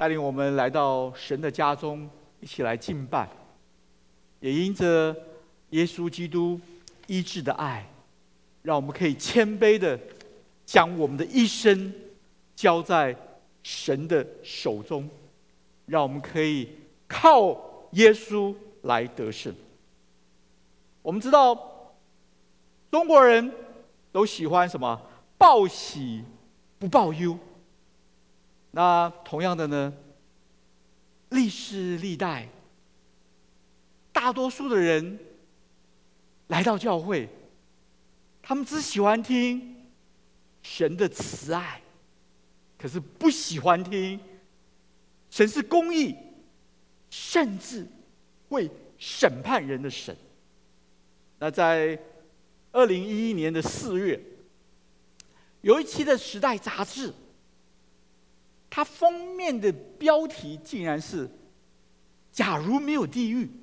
带领我们来到神的家中，一起来敬拜，也因着耶稣基督医治的爱，让我们可以谦卑的将我们的一生交在神的手中，让我们可以靠耶稣来得胜。我们知道中国人都喜欢什么？报喜不报忧。那同样的呢，历世历代大多数的人来到教会，他们只喜欢听神的慈爱，可是不喜欢听神是公义，甚至会审判人的神。那在2011年的4月，有一期的《时代》杂志，它封面的标题竟然是“假如没有地狱”，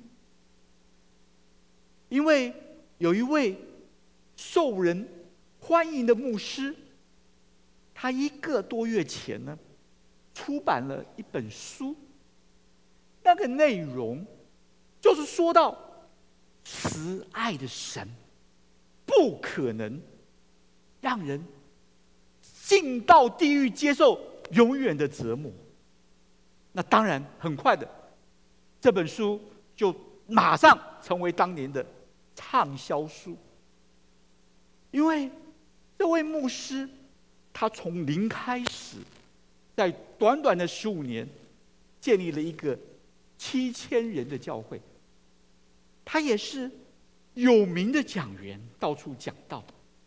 因为有一位受人欢迎的牧师，他1个多月前呢，出版了一本书，那个内容就是说到慈爱的神不可能让人进到地狱接受永远的折磨。那当然很快的，这本书就马上成为当年的畅销书。因为这位牧师他从零开始，在短短的15年建立了一个7000人的教会，他也是有名的讲员，到处讲道。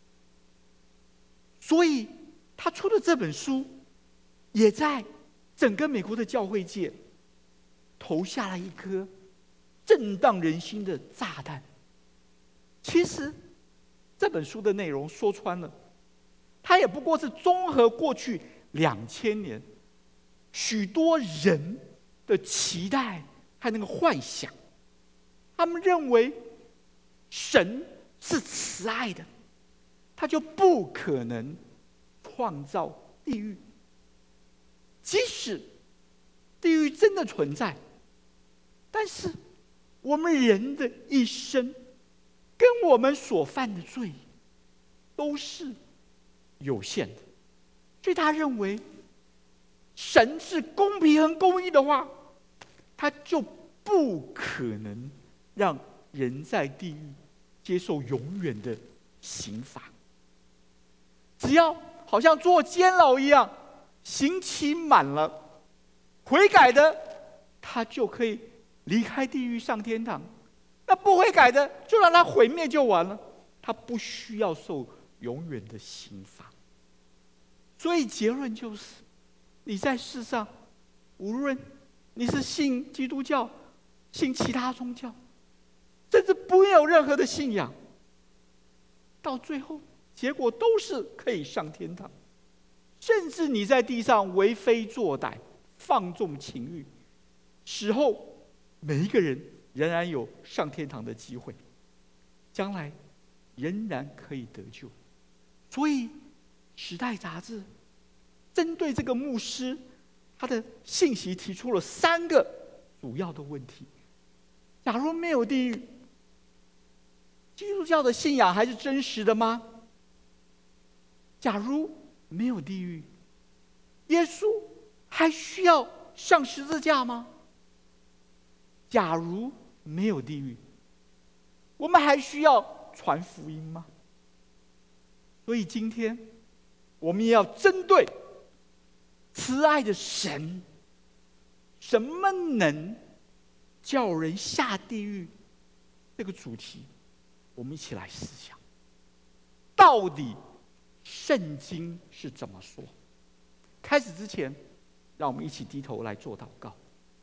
所以他出的这本书也在整个美国的教会界投下了一颗震荡人心的炸弹。其实这本书的内容说穿了，它也不过是综合过去2000年许多人的期待和那个幻想。他们认为神是慈爱的，他就不可能创造地狱。即使地狱真的存在，但是我们人的一生跟我们所犯的罪都是有限的。所以他认为神是公平和公义的话，他就不可能让人在地狱接受永远的刑罚。只要好像坐监牢一样，刑期满了，悔改的他就可以离开地狱上天堂，那不悔改的就让他毁灭就完了，他不需要受永远的刑罚。所以结论就是，你在世上无论你是信基督教、信其他宗教，甚至不有任何的信仰，到最后结果都是可以上天堂。甚至你在地上为非作歹、放纵情欲，死后每一个人仍然有上天堂的机会，将来仍然可以得救。所以《时代》杂志针对这个牧师他的信息提出了3个主要的问题。假如没有地狱，基督教的信仰还是真实的吗？假如没有地狱，耶稣还需要上十字架吗？假如没有地狱，我们还需要传福音吗？所以今天我们也要针对慈爱的神怎么能叫人下地狱这个主题，我们一起来思想，到底圣经是怎么说？开始之前，让我们一起低头来做祷告。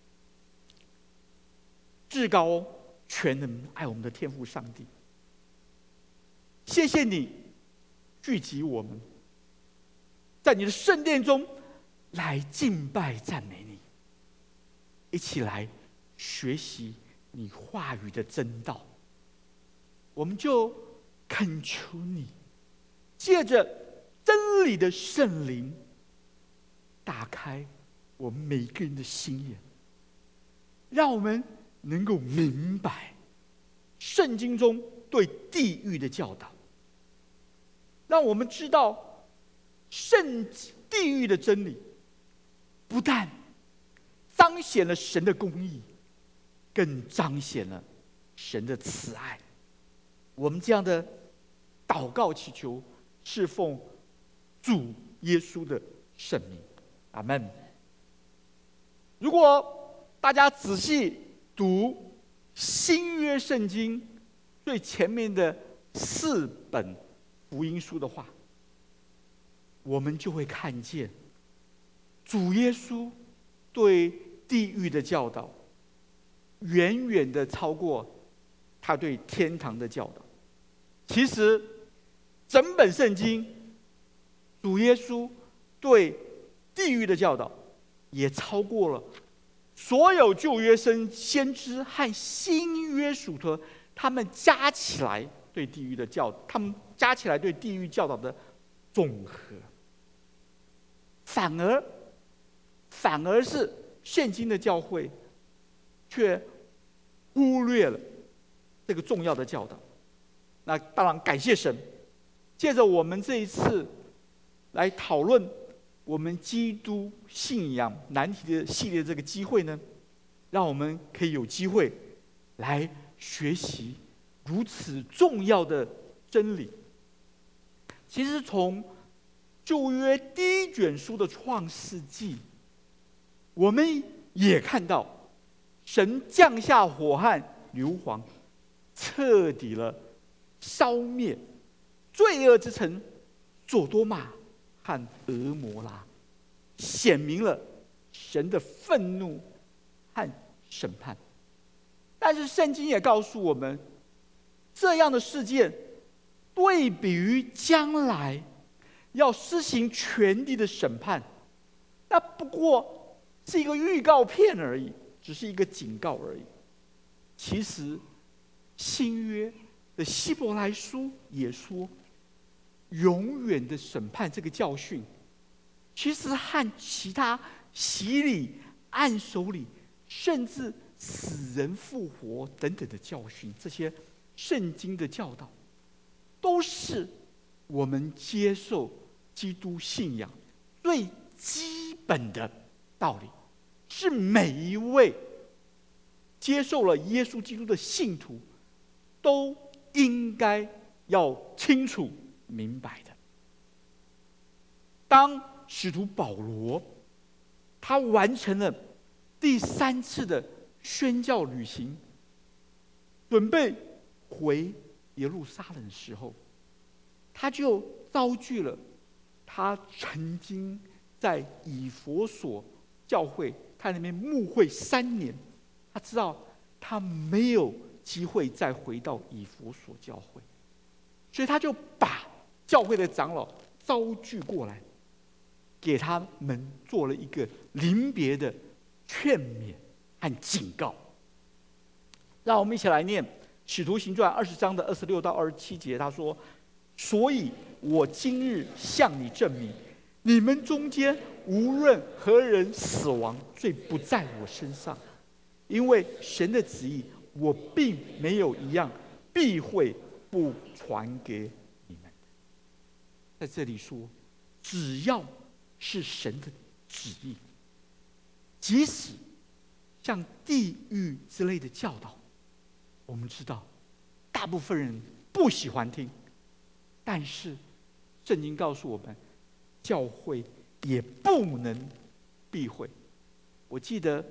至高全能爱我们的天父上帝，谢谢你聚集我们，在你的圣殿中来敬拜赞美你，一起来学习你话语的真道。我们就恳求你借着真理的圣灵，打开我们每一个人的心眼，让我们能够明白圣经中对地狱的教导，让我们知道地狱的真理，不但彰显了神的公义，更彰显了神的慈爱。我们这样的祷告祈求，是奉主耶稣的圣名，阿们。如果大家仔细读新约圣经最前面的4本福音书的话，我们就会看见主耶稣对地狱的教导远远的超过他对天堂的教导。其实整本圣经主耶稣对地狱的教导也超过了所有旧约先知和新约属徒他们加起来对地狱的教导的总和。反而是现今的教会却忽略了这个重要的教导。那当然感谢神，借着我们这一次来讨论我们基督信仰难题的系列这个机会呢，让我们可以有机会来学习如此重要的真理。其实从旧约第一卷书的创世纪，我们也看到神降下火和硫磺，彻底了烧灭罪恶之城所多玛和俄摩拉，显明了神的愤怒和审判。但是圣经也告诉我们，这样的事件对比于将来要施行全地的审判，那不过是一个预告片而已，只是一个警告而已。其实新约的希伯来书也说，永远的审判这个教训，其实和其他洗礼、按手礼，甚至死人复活等等的教训，这些圣经的教导，都是我们接受基督信仰最基本的道理，是每一位接受了耶稣基督的信徒都应该要清楚明白的。当使徒保罗他完成了第3次的宣教旅行，准备回耶路撒冷的时候，他就遭拒了他曾经在以弗所教会，他那边牧会3年，他知道他没有机会再回到以弗所教会，所以他就把教会的长老招聚过来，给他们做了一个临别的劝勉和警告。让我们一起来念《使徒行传》20章的26到27节，他说：“所以我今日向你证明，你们中间无论何人死亡，罪不在我身上，因为神的旨意，我并没有一样避讳不传给你们。”在这里说，只要是神的旨意，即使像地狱之类的教导，我们知道大部分人不喜欢听，但是圣经告诉我们，教会也不能避讳。我记得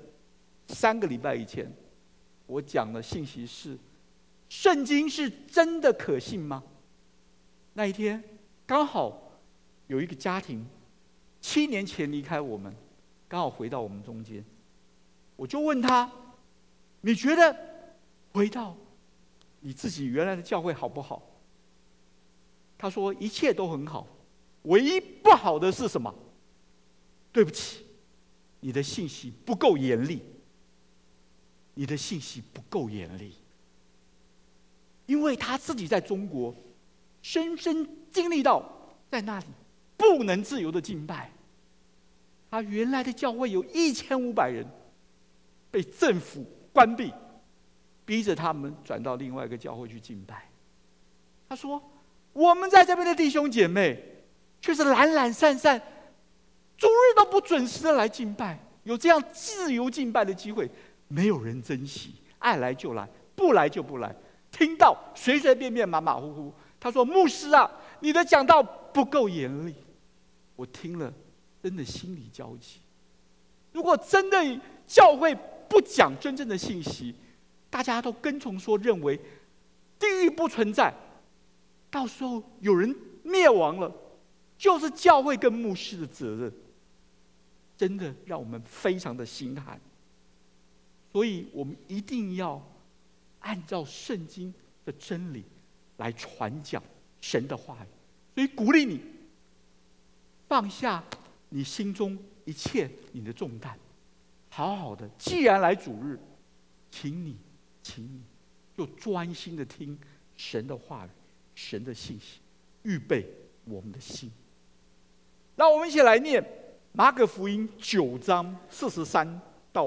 3个礼拜以前我讲的信息是，圣经是真的可信吗？那一天刚好有一个家庭7年前离开我们，刚好回到我们中间，我就问他，你觉得回到你自己原来的教会好不好？他说一切都很好，唯一不好的是什么？对不起，你的信息不够严厉，你的信息不够严厉。因为他自己在中国深深经历到在那里不能自由的敬拜， 他原来的教会有1500人，被政府关闭，逼着他们转到另外一个教会去敬拜。他说：“我们在这边的弟兄姐妹，却是懒懒散散，主日都不准时的来敬拜，有这样自由敬拜的机会，没有人珍惜，爱来就来，不来就不来，听到随随便便、马马虎虎。”他说：“牧师啊，你的讲道不够严厉。”我听了，真的心里焦急。如果真的教会不讲真正的信息，大家都跟从说认为地狱不存在，到时候有人灭亡了，就是教会跟牧师的责任，真的让我们非常的心寒。所以我们一定要按照圣经的真理来传讲神的话语。所以鼓励你放下你心中一切你的重担，好好的，既然来主日，请你就专心的听神的话语，神的信息，预备我们的心。让我们一起来念马可福音9章43到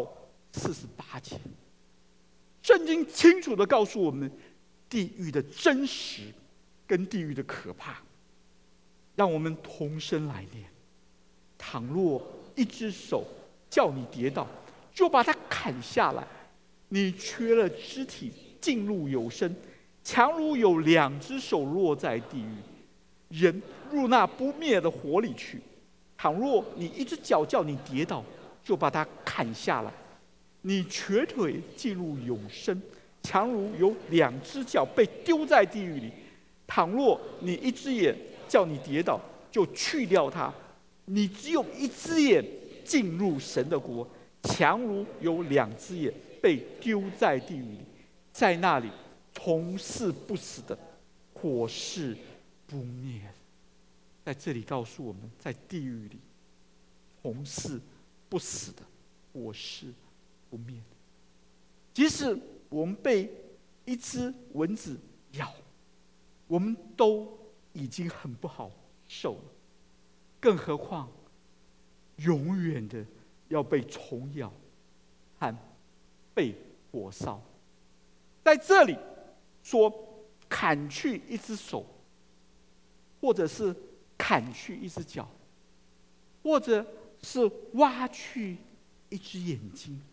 48节。圣经清楚的告诉我们地狱的真实跟地狱的可怕。让我们同声来念：倘若一只手叫你跌倒，就把它砍下来；你缺了肢体进入有生，强如有2只手落在地狱，人入那不灭的火里去。倘若你一只脚叫你跌倒，就把它砍下来；你瘸腿进入永生，强如有2只脚被丢在地狱里。倘若你一只眼叫你跌倒，就去掉它；你只有一只眼进入神的国，强如有2只眼被丢在地狱里，在那里从事不死的，火是不灭的。在这里告诉我们，在地狱里从事不死的，火是不灭的。即使我们被一只蚊子咬，我们都已经很不好受了，更何况永远的要被虫咬和被火烧。在这里说砍去一只手，或者是砍去一只脚，或者是挖去一只眼睛，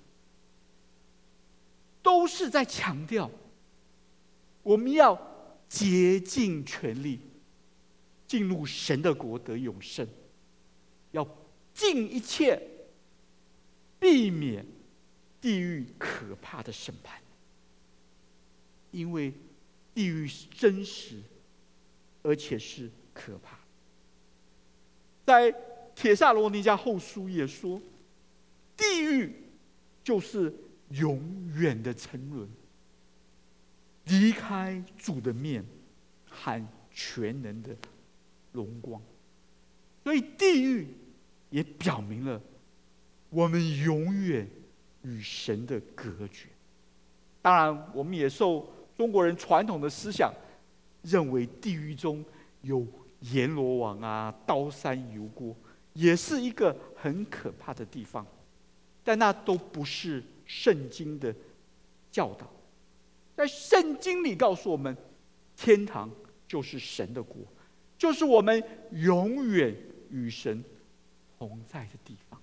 都是在强调我们要竭尽全力进入神的国得永生，要尽一切避免地狱可怕的审判。因为地狱是真实而且是可怕。在帖撒罗尼迦后书也说，地狱就是永远的沉沦，离开主的面和全能的荣光。所以地狱也表明了我们永远与神的隔绝。当然我们也受中国人传统的思想，认为地狱中有阎罗王啊、刀山油锅，也是一个很可怕的地方，但那都不是圣经的教导。在圣经里告诉我们，天堂就是神的国，就是我们永远与神同在的地方。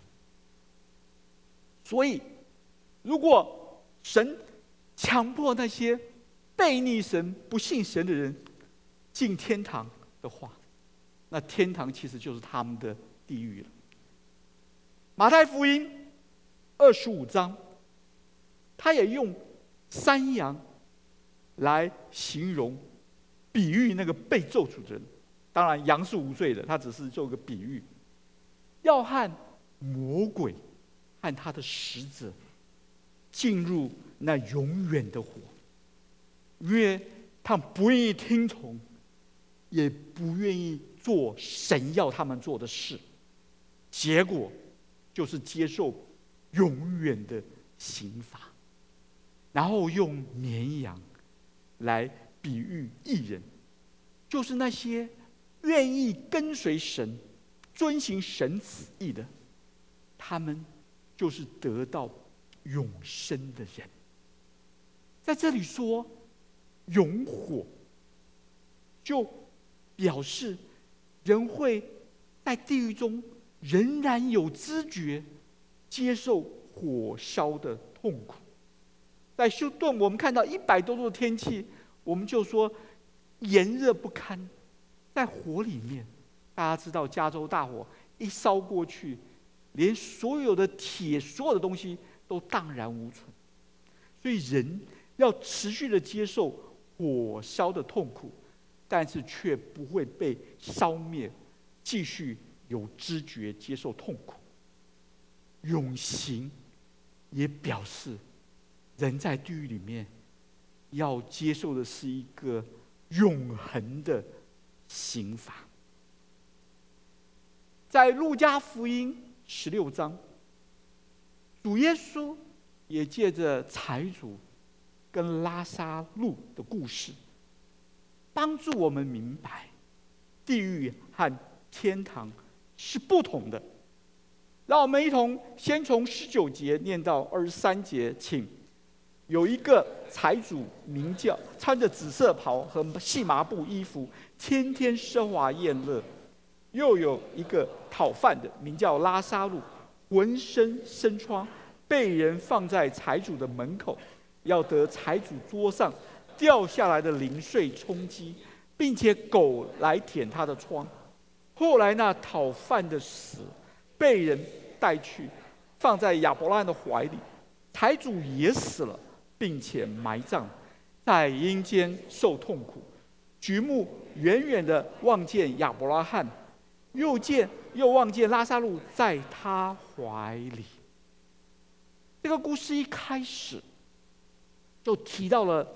所以如果神强迫那些悖逆神、不信神的人进天堂的话，那天堂其实就是他们的地狱了。马太福音25章，他也用山羊来形容、比喻那个被咒诅的人。当然羊是无罪的，他只是做个比喻，要和魔鬼和他的使者进入那永远的火，因为他们不愿意听从，也不愿意做神要他们做的事，结果就是接受永远的刑罚。然后用绵羊来比喻义人，就是那些愿意跟随神、遵行神旨意的， 他们就是得到永生的人。在这里说永火，就表示人会在地狱中仍然有知觉，接受火烧的痛苦。在休顿，我们看到100多度的天气，我们就说炎热不堪。在火里面，大家知道加州大火一烧过去，连所有的铁、所有的东西都荡然无存。所以人要持续的接受火烧的痛苦，但是却不会被烧灭，继续有知觉接受痛苦。永刑也表示人在地狱里面要接受的是一个永恒的刑罚。在路加福音16章，主耶稣也借着财主跟拉撒路的故事，帮助我们明白地狱和天堂是不同的。让我们一同先从19节念到23节，请。有一个财主名叫，穿着紫色袍和细麻布衣服，天天奢华宴乐；又有一个讨饭的名叫拉撒路，浑身生疮，被人放在财主的门口，要得财主桌上掉下来的零碎充饥，并且狗来舔他的疮。后来那讨饭的死，被人带去放在亚伯拉罕的怀里，财主也死了，并且埋葬，在阴间受痛苦。举目远远的望见亚伯拉罕，又望见拉撒路在他怀里。这个故事一开始就提到了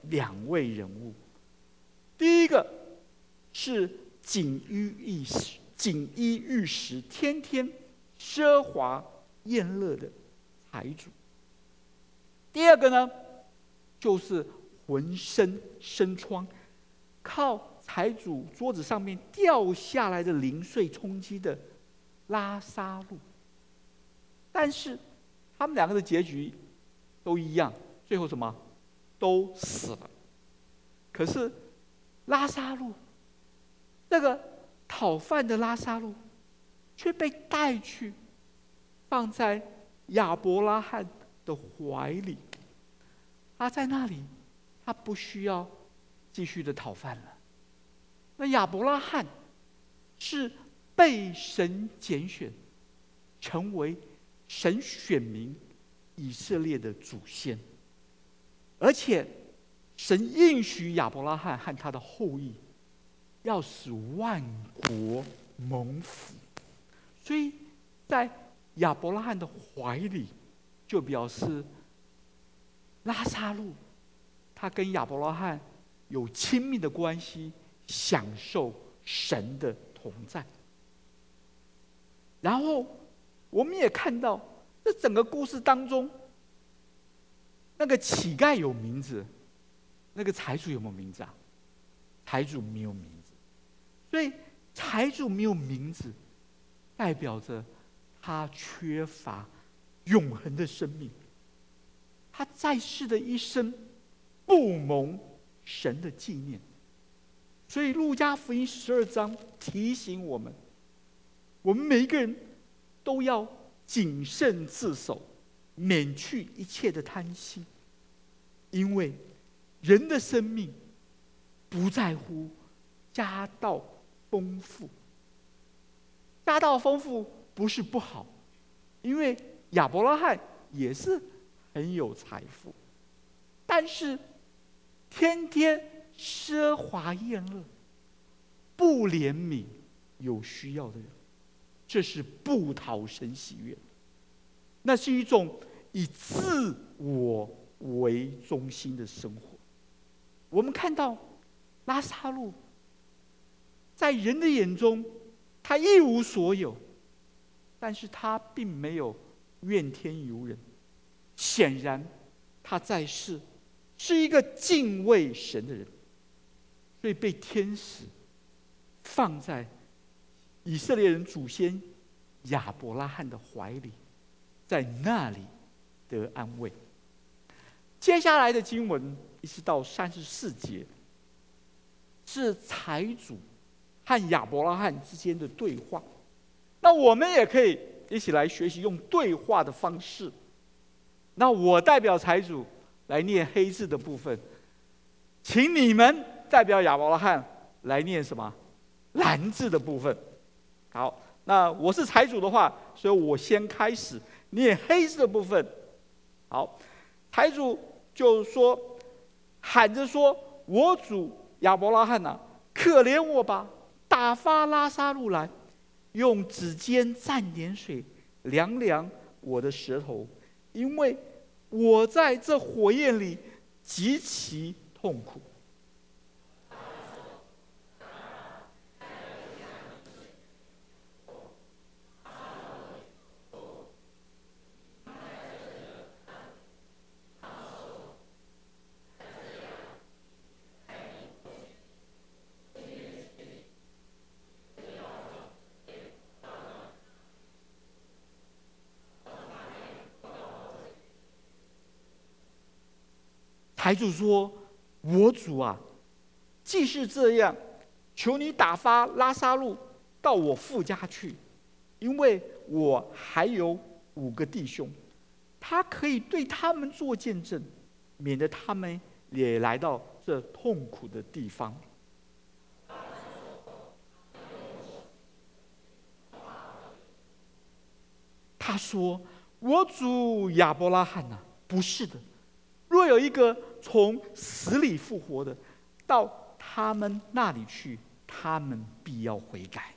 2位人物。第一个是锦衣玉食、天天奢华宴乐的财主。第二个呢，就是浑身生疮，靠财主桌子上面掉下来的零碎充饥的拉撒路。但是他们2个的结局都一样，最后什么？都死了。可是拉撒路，那个讨饭的拉撒路，却被带去放在亚伯拉罕的怀里。他在那里，他不需要继续的讨饭了。那亚伯拉罕是被神拣选，成为神选民以色列的祖先，而且神应许亚伯拉罕和他的后裔要使万国蒙福。所以在亚伯拉罕的怀里，就表示拉撒路他跟亚伯拉罕有亲密的关系，享受神的同在。然后我们也看到这整个故事当中，那个乞丐有名字，那个财主有没有名字啊？财主没有名字。所以财主没有名字，代表着他缺乏永恒的生命，他在世的一生不蒙神的纪念。所以路加福音12章提醒我们，我们每一个人都要谨慎自守，免去一切的贪心，因为人的生命不在乎家道丰富。家道丰富不是不好，因为亚伯拉罕也是很有财富，但是天天奢华宴乐，不怜悯有需要的人，这是不讨神喜悦的。那是一种以自我为中心的生活。我们看到拉撒路在人的眼中，他一无所有，但是他并没有怨天尤人。显然他在世是一个敬畏神的人，所以被天使放在以色列人祖先亚伯拉罕的怀里， 在那里得安慰。接下来的经文一直到34节，是财主和亚伯拉罕之间的对话。那我们也可以一起来学习用对话的方式。那我代表财主来念黑字的部分，请你们代表亚伯拉罕来念什么？蓝字的部分。好，那我是财主的话，所以我先开始念黑字的部分。好，财主就说，喊着说：“我主亚伯拉罕啊，可怜我吧，打发拉撒路来，用指尖蘸点水，凉凉我的舌头，因为我在这火焰里极其痛苦。”财主说：“我主啊，既是这样，求你打发拉撒路到我父家去，因为我还有5个弟兄，他可以对他们做见证，免得他们也来到这痛苦的地方。”他说：“我主亚伯拉罕啊，不是的。若有一个从死里复活的，到他们那里去，他们必要悔改。”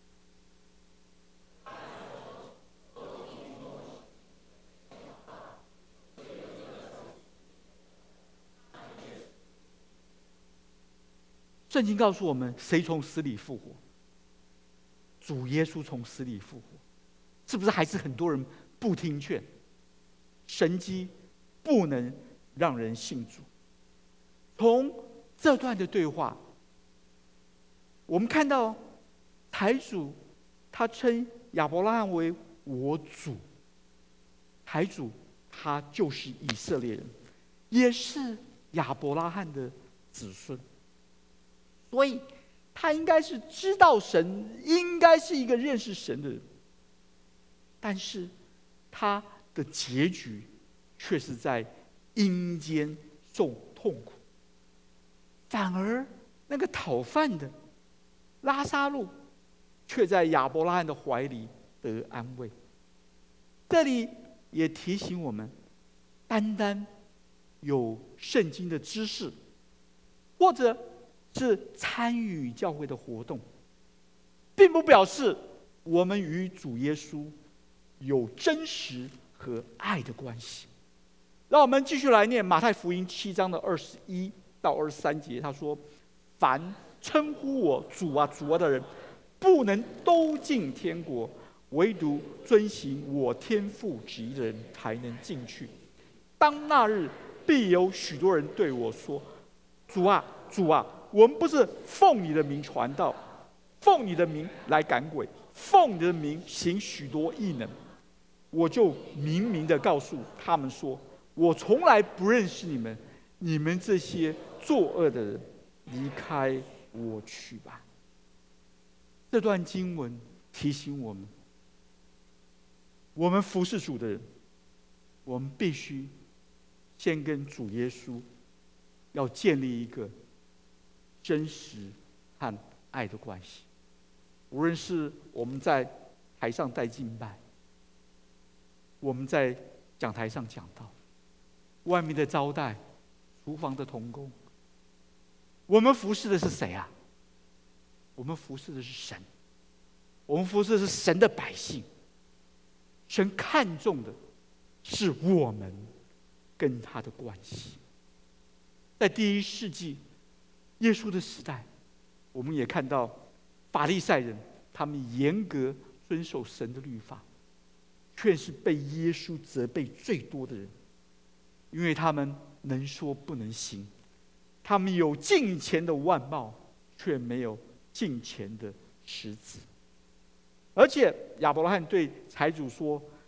圣经告诉我们，谁从死里复活？主耶稣从死里复活。是不是还是很多人不听劝？神迹不能让人信主。从这段的对话，我们看到财主他称亚伯拉罕为我主，财主他就是以色列人，也是亚伯拉罕的子孙，所以他应该是知道神，应该是一个认识神的人。但是他的结局却是在阴间受痛苦，反而那个讨饭的拉撒路却在亚伯拉罕的怀里得安慰。这里也提醒我们，单单有圣经的知识，或者是参与教会的活动，并不表示我们与主耶稣有真实和爱的关系。让我们继续来念马太福音7章的21到23节，他说：“凡称呼我主啊主啊的人，不能都进天国，唯独遵行我天父旨意的人才能进去。当那日，必有许多人对我说：主啊主啊，我们不是奉你的名传道，奉你的名来赶鬼，奉你的名行许多异能。我就明明的告诉他们说，我从来不认识你们，你们这些作恶的人，离开我去吧。”这段经文提醒我们，我们服侍主的人，我们必须先跟主耶稣要建立一个真实和爱的关系。无论是我们在台上带敬拜，我们在讲台上讲道，外面的招待，厨房的同工，我们服侍的是谁啊？我们服侍的是神，我们服侍的是神的百姓。神看重的是我们跟他的关系。在第1世纪耶稣的时代，我们也看到法利赛人他们严格遵守神的律法，却是被耶稣责备最多的人，因为他们能说不能行，他们有敬虔的外貌，却没有敬虔的实质。而且亚伯拉罕对财主说：“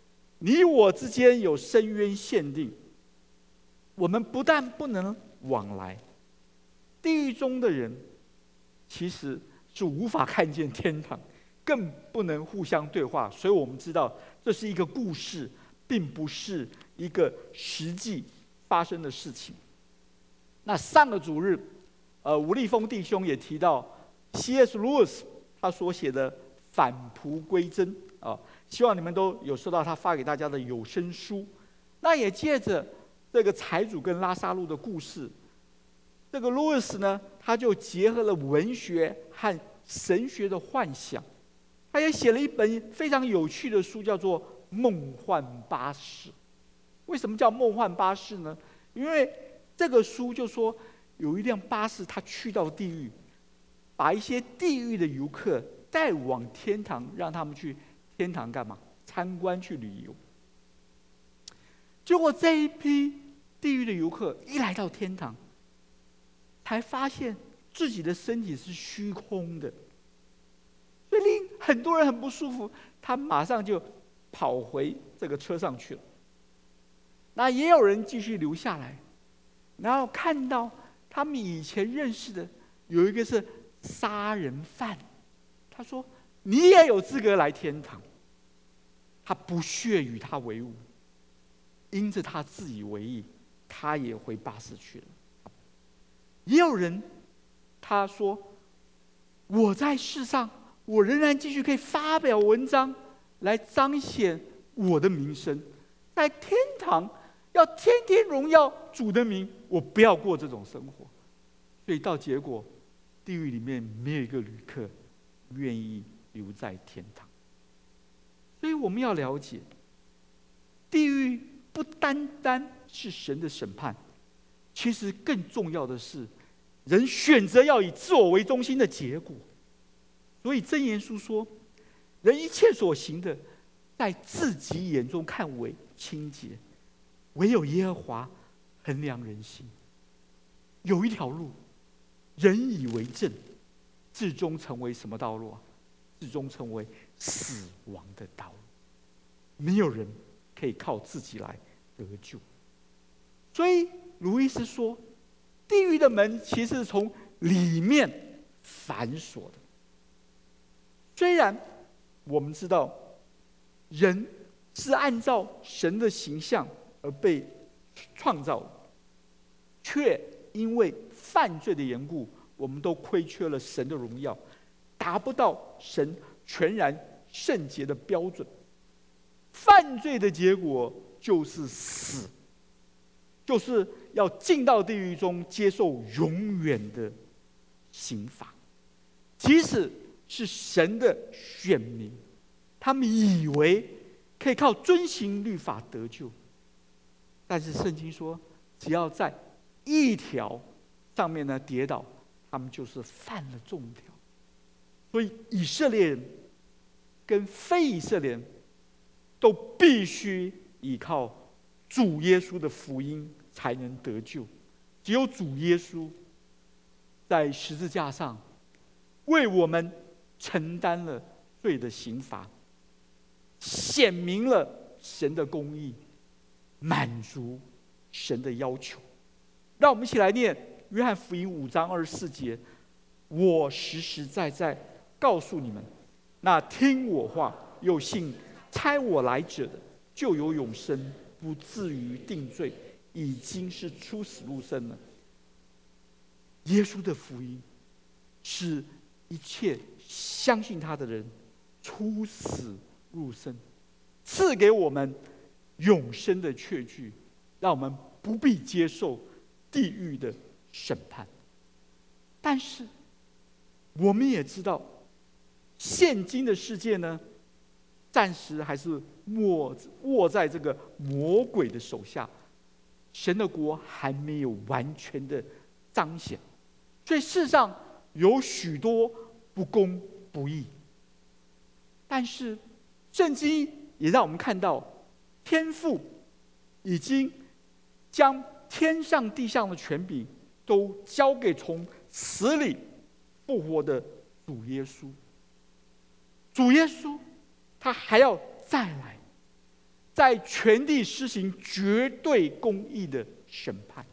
你我之间有深渊限定，我们不但不能往来，地狱中的人其实是无法看见天堂，更不能互相对话。所以我们知道这是一个故事，并不是一个实际发生的事情。那上个主日，吴立峰弟兄也提到 C.S. Lewis 他所写的《返璞归真》啊，希望你们都有收到他发给大家的有声书。那也借着这个财主跟拉撒路的故事，这个 Lewis 呢，他就结合了文学和神学的幻想，他也写了一本非常有趣的书，叫做《梦幻巴士》。为什么叫梦幻巴士呢？因为这个书就说，有一辆巴士，它去到地狱，把一些地狱的游客带往天堂，让他们去天堂干嘛？参观去旅游。结果这一批地狱的游客一来到天堂，才发现自己的身体是虚空的，所以令很多人很不舒服，他马上就跑回这个车上去了。那也有人继续留下来，然后看到他们以前认识的有一个是杀人犯，他说：“你也有资格来天堂。”他不屑与他为伍，因着他自以为意，他也回巴士去了。也有人他说：“我在世上，我仍然继续可以发表文章，来彰显我的名声，在天堂要天天荣耀主的名，我不要过这种生活。”所以到结果，地狱里面没有一个旅客愿意留在天堂。所以我们要了解，地狱不单单是神的审判，其实更重要的是人选择要以自我为中心的结果。所以箴言书说，人一切所行的，在自己眼中看为清洁，唯有耶和华衡量人心。有一条路，人以为正，至终成为什么道路啊？至终成为死亡的道路。没有人可以靠自己来得救。所以路易斯说，地狱的门其实是从里面反锁的。虽然我们知道人是按照神的形象而被创造的，却因为犯罪的缘故，我们都亏缺了神的荣耀，达不到神全然圣洁的标准。犯罪的结果就是死，就是要进到地狱中接受永远的刑罚。即使是神的选民，他们以为可以靠遵行律法得救，但是圣经说，只要在一条上面呢跌倒，他们就是犯了众条。所以以色列人跟非以色列人都必须依靠主耶稣的福音才能得救。只有主耶稣在十字架上为我们承担了罪的刑罚，显明了神的公义，满足神的要求。让我们一起来念约翰福音5章24节：我实实在在告诉你们，那听我话又信差我来者的，就有永生，不至于定罪，已经是出死入生了。耶稣的福音是一切相信他的人出死入生，赐给我们永生的确据，让我们不必接受地狱的审判。但是我们也知道，现今的世界呢，暂时还是握在这个魔鬼的手下，神的国还没有完全的彰显，所以世上有许多不公不义。但是圣经也让我们看到，天父已经将天上地上的权柄都交给从死里复活的主耶稣。主耶稣他还要再来， 在全地施行绝对公义的审判。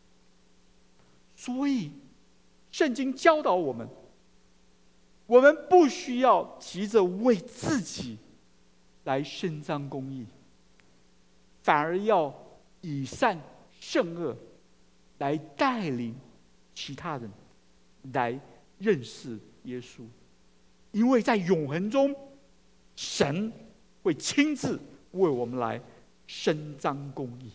所以圣经教导我们，我们不需要急着为自己来伸张公义，反而要以善胜恶来带领其他人来认识耶稣。因为在永恒中，神会亲自为我们来伸张公义。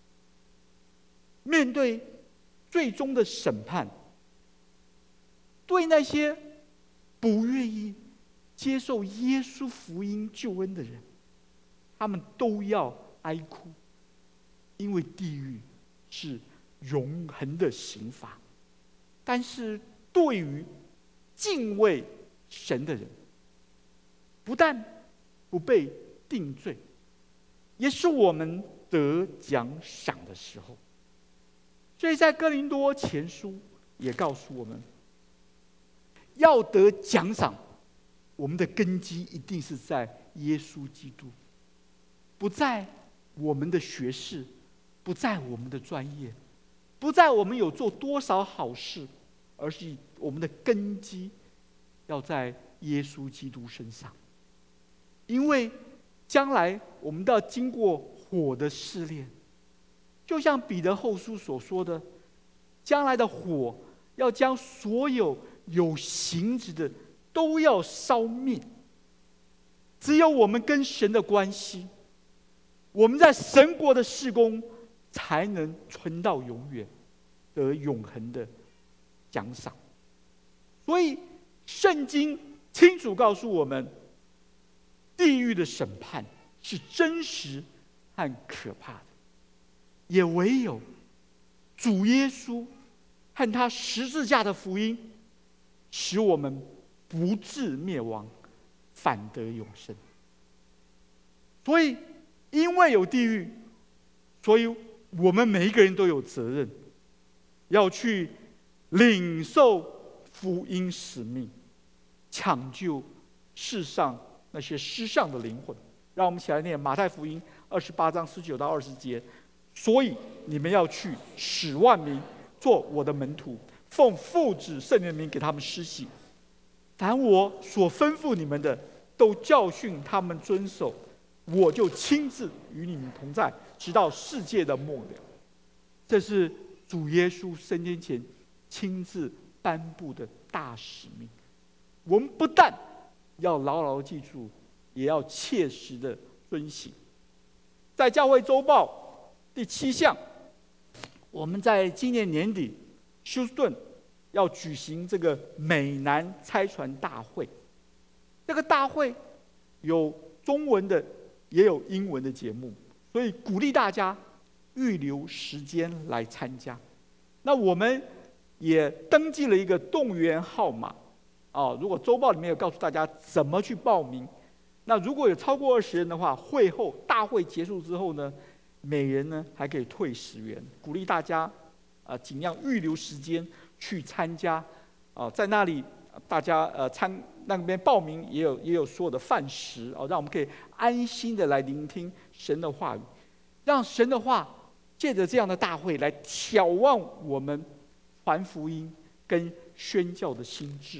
面对最终的审判，对那些不愿意接受耶稣福音救恩的人，他们都要哀哭，因为地狱是永恒的刑罚。但是对于敬畏神的人，不但不被定罪，也是我们得奖赏的时候。所以在哥林多前书也告诉我们，要得奖赏，我们的根基一定是在耶稣基督，不在我们的学识，不在我们的专业，不在我们有做多少好事，而是我们的根基要在耶稣基督身上。因为将来我们都要经过火的试炼，就像彼得后书所说的，将来的火要将所有有形质的都要烧灭。只有我们跟神的关系，我们在神国的事工才能存到永远，得永恒的奖赏。所以圣经清楚告诉我们，地狱的审判是真实和可怕的，也唯有主耶稣和他十字架的福音，使我们不致灭亡，反得永生。所以因为有地狱，所以我们每一个人都有责任要去领受福音使命，抢救世上那些失丧的灵魂。让我们一起来念马太福音28章19到20节。所以你们要去，使万民做我的门徒，奉父子圣灵的名给他们施洗，凡我所吩咐你们的，都教训他们遵守，我就亲自与你们同在，直到世界的末了。这是主耶稣升天前亲自颁布的大使命。我们不但要牢牢记住，也要切实的遵行。在教会周报第7项，我们在今年年底休斯顿要举行这个美南拆船大会。这个大会有中文的，也有英文的节目，所以鼓励大家预留时间来参加。那我们也登记了一个动员号码如果周报里面有告诉大家怎么去报名。那如果有超过20人的话，会后大会结束之后呢，每人呢还可以退10元，鼓励大家尽量预留时间去参加在那里大家那边报名也有所有的饭食让我们可以安心的来聆听神的话语，让神的话借着这样的大会来挑旺我们传福音跟宣教的心志。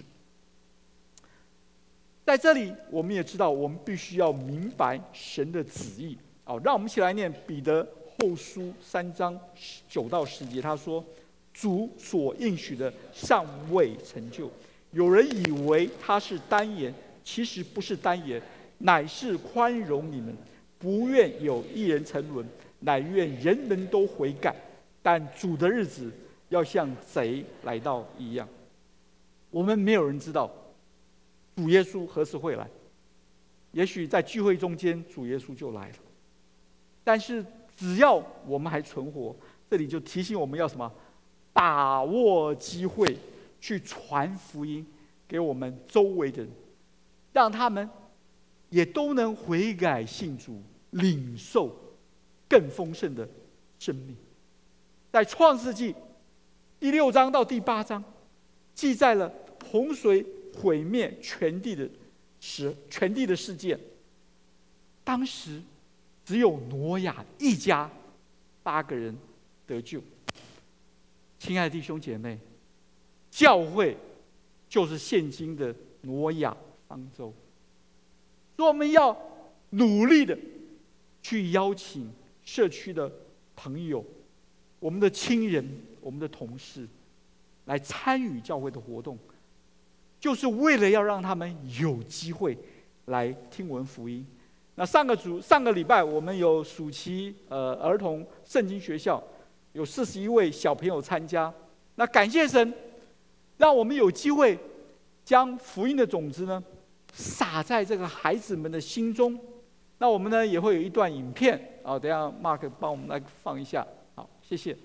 在这里我们也知道，我们必须要明白神的旨意让我们一起来念彼得后书3章9到10节。他说，主所应许的尚未成就，有人以为他是单言，其实不是单言，乃是宽容你们，不愿有一人沉沦，乃愿人人都悔改。但主的日子要像贼来到一样。我们没有人知道主耶稣何时会来，也许在聚会中间主耶稣就来了。但是只要我们还存活，这里就提醒我们要什么？把握机会去传福音给我们周围的人，让他们也都能悔改信主，领受更丰盛的生命。在创世纪第6章到第8章记载了洪水毁灭全地的事件。当时只有挪亚一家8个人得救。亲爱的弟兄姐妹，教会就是现今的挪亚方舟，所以我们要努力的去邀请社区的朋友、我们的亲人、我们的同事来参与教会的活动，就是为了要让他们有机会来听闻福音。那上个礼拜我们有暑期儿童圣经学校，有41位小朋友参加。那感谢神，让我们有机会将福音的种子呢撒在这个孩子们的心中。那我们呢也会有一段影片啊，等一下 Mark 帮我们来放一下。好，谢谢。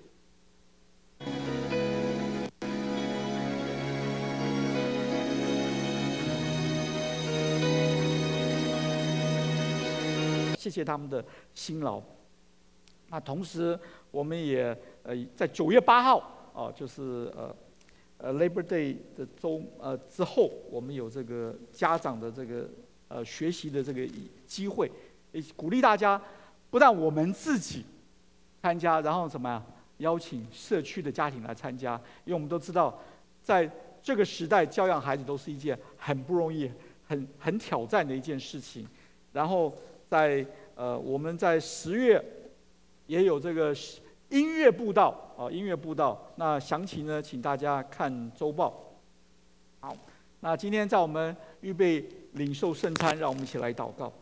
谢谢他们的辛劳。那同时，我们也在9月8号就是Labor Day 的之后，我们有这个家长的这个学习的这个机会，也鼓励大家，不但我们自己参加，然后怎么样邀请社区的家庭来参加，因为我们都知道，在这个时代教养孩子都是一件很不容易、很挑战的一件事情。然后我们在10月也有这个音乐布道音乐布道。那详情呢，请大家看周报。好，那今天在我们预备领受圣餐，让我们一起来祷告。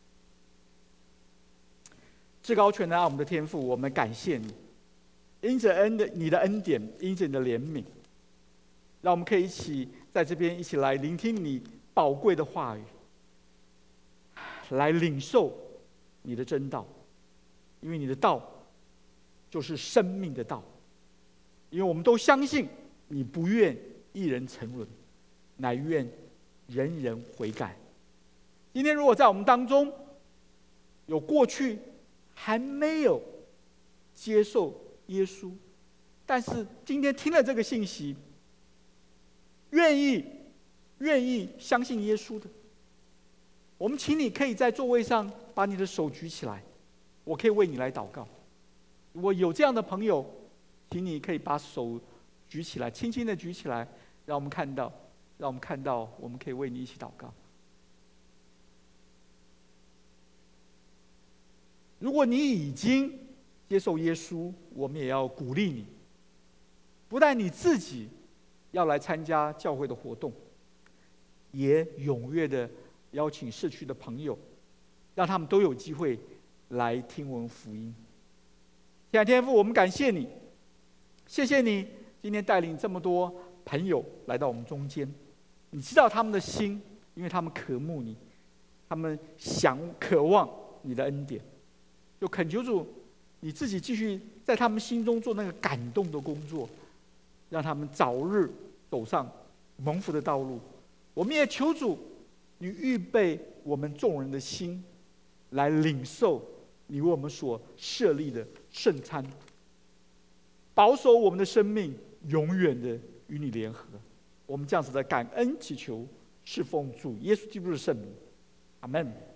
至高全能爱我们的天父，我们感谢你，因着你的恩典，因着你的怜悯，让我们可以一起在这边一起来聆听你宝贵的话语，来领受你的真道，因为你的道就是生命的道。因为我们都相信你不愿一人沉沦，乃愿人人悔改。今天如果在我们当中有过去还没有接受耶稣，但是今天听了这个信息，愿意相信耶稣的，我们请你可以在座位上把你的手举起来，我可以为你来祷告。如果有这样的朋友，请你可以把手举起来，轻轻的举起来，让我们看到，我们可以为你一起祷告。如果你已经接受耶稣，我们也要鼓励你，不但你自己要来参加教会的活动，也踊跃的邀请社区的朋友，让他们都有机会来听闻福音。亲爱的天父，我们感谢你，谢谢你今天带领这么多朋友来到我们中间。你知道他们的心，因为他们渴慕你，他们渴望你的恩典。就恳求主，你自己继续在他们心中做那个感动的工作，让他们早日走上蒙福的道路。我们也求主，你预备我们众人的心，来领受你为我们所设立的圣餐，保守我们的生命永远的与你联合。我们这样子的感恩祈求，是奉主耶稣基督的圣名，阿们。